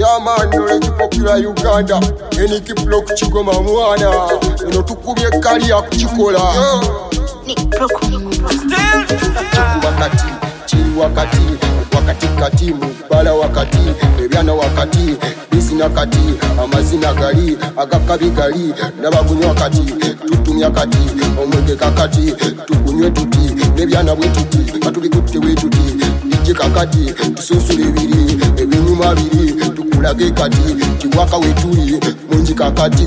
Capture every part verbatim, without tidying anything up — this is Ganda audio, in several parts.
Yeah man, knowledge popular Uganda. Any keep lock chigoma mwana. Eno tukubye kali ya kuchikola. Chiku wakati, chiri wakati, wakati kati, mubala wakati, ebyana wakati, bizina kati, amazina gali, agakabi gali, nabagunyo wakati, tutumya kati, omwege kakati, tukunywe tuti, nebyana bwe tuti, katubikutte we tuti, ije kakati, tususule biri, ebinyuma biri, tukulage kati, chiwaka we tuli, munji kakati.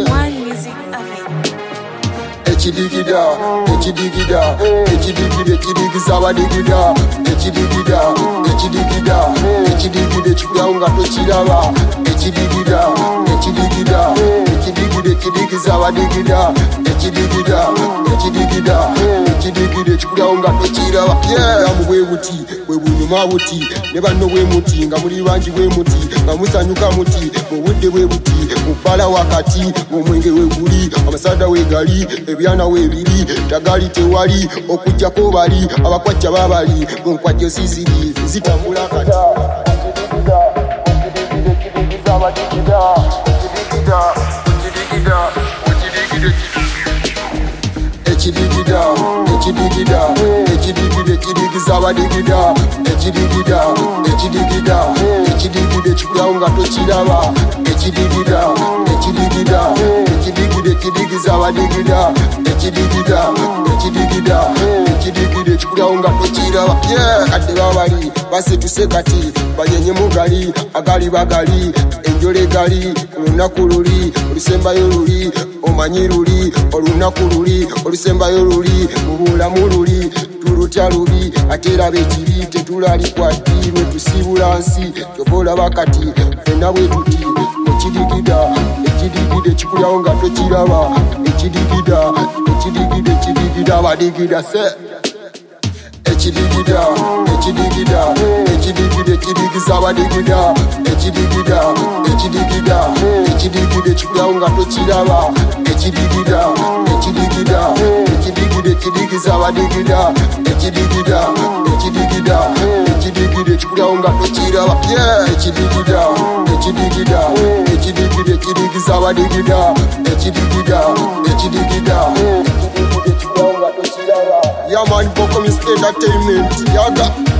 Echidigida, echidigida, echidigida, echidigisa abadigida, echidigida, echidigida, echidigida, echikulya nga tokiraba, echidigida, echidigida, echidigida, echidigisa abadigida, echidigida, echidigida, echidigida, echikulya nga tokiraba. Bulamu bwe buti, bwe bunyuma buti, ne banno bwe muti, nga muli bangi bwe muti, nga musanyuka muti, mu budde bwe buti, mu bbala wakati, omwenge we guli, amasada we gali, ebyana webiri, tagali tewali, okujjako bali, abakwajja babali, munkwajjo siziri, zitambula kati. Echidigida, echidigida, echidigida, echidigisa abadigida, echidigida, echidigida, echidigida, echikulya nga tokiraba, echidigida, echidigida, echidigida, echidigisa abadigida, echidigida, echidigida, echidigida, echikulya nga tokiraba. Kadde babali basetuse kati, banyenye mugali, agali bagali, enjole gali, olunaku luli, olusembayo luli, omanyi luli, olunaku luli, olusembayo luli, mubulamu luli, tulutya lubi, ate era bekibi tetulalikwaddirwe tusibula nsi, kyova olaba kati fenna bwe tuti. Echidigida, echidigida, echikulyawo nga tokiraba, echidigida, echidigida, echidigida, abadigida se. Echidigida, echidigida, echidigida, echidigisa abadigida, echidigida, echidigida, echidigida, echikulyawo nga tokiraba, echidigida, echidigida, echidigida, echidigisa abadigida, echidigida, echidigida, echidigida, echikulyawo nga tokiraba. Echidigida, echidigida, echidigida, echidigisa abadigida, echidigida, echidigida, echidigida, echikulyawo nga tokiraba. Yeah man, Bokomis Entertainment, yaga.